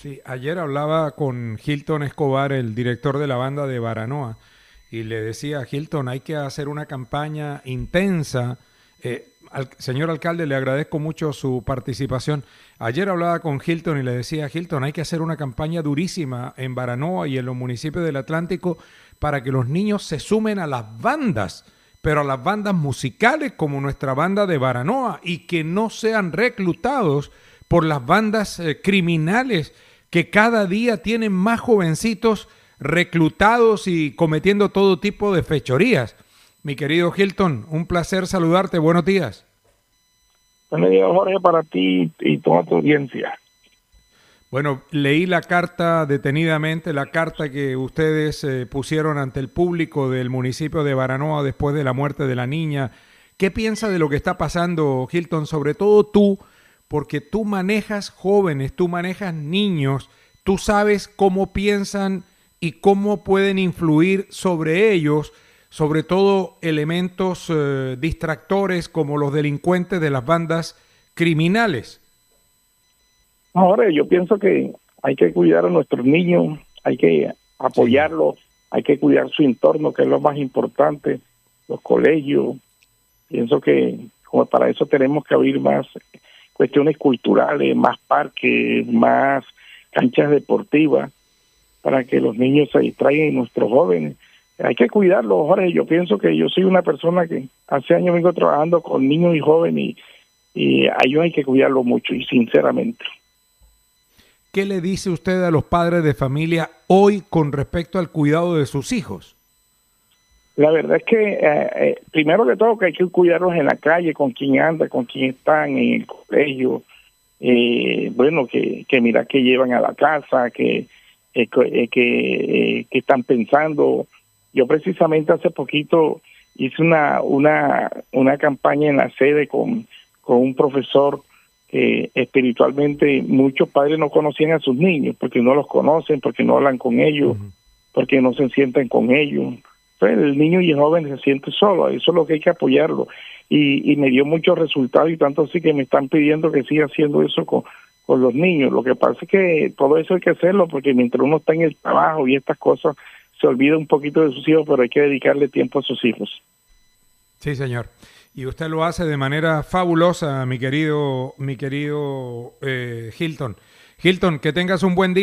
Sí, ayer hablaba con Hilton Escobar, el director de la banda de Baranoa, y le decía a Hilton, hay que hacer una campaña intensa. Señor alcalde, le agradezco mucho su participación. Ayer hablaba con Hilton y le decía a Hilton, hay que hacer una campaña durísima en Baranoa y en los municipios del Atlántico para que los niños se sumen a las bandas, pero a las bandas musicales como nuestra banda de Baranoa, y que no sean reclutados por las bandas criminales que cada día tienen más jovencitos reclutados y cometiendo todo tipo de fechorías. Mi querido Hilton, un placer saludarte. Buenos días. Buenos días, Jorge, para ti y toda tu audiencia. Bueno, leí la carta detenidamente, la carta que ustedes pusieron ante el público del municipio de Baranoa después de la muerte de la niña. ¿Qué piensa de lo que está pasando, Hilton? Sobre todo tú, porque tú manejas jóvenes, tú manejas niños, tú sabes cómo piensan y cómo pueden influir sobre ellos, sobre todo elementos distractores como los delincuentes de las bandas criminales. Ahora, yo pienso que hay que cuidar a nuestros niños, hay que Sí. apoyarlos, hay que cuidar su entorno, que es lo más importante, los colegios. Pienso que como para eso tenemos que abrir más cuestiones culturales, más parques, más canchas deportivas, para que los niños se distraigan y nuestros jóvenes. Hay que cuidarlos, Jorge. Yo pienso que yo soy una persona que hace años vengo trabajando con niños y jóvenes y a ellos hay que cuidarlos mucho y sinceramente. ¿Qué le dice usted a los padres de familia hoy con respecto al cuidado de sus hijos? La verdad es que primero que todo que hay que cuidarlos en la calle, con quién anda, con quién están en el colegio, bueno, que mira que llevan a la casa, que están pensando. Yo precisamente hace poquito hice una campaña en la sede con un profesor que espiritualmente muchos padres no conocían a sus niños porque no los conocen, porque no hablan con ellos, Uh-huh. porque no se sientan con ellos. Entonces, el niño y el joven se siente solo, eso es lo que hay que apoyarlo. Y me dio muchos resultados y tanto así que me están pidiendo que siga haciendo eso con los niños. Lo que pasa es que todo eso hay que hacerlo porque mientras uno está en el trabajo y estas cosas, se olvida un poquito de sus hijos, pero hay que dedicarle tiempo a sus hijos. Sí, señor. Y usted lo hace de manera fabulosa, mi querido Hilton. Hilton, que tengas un buen día.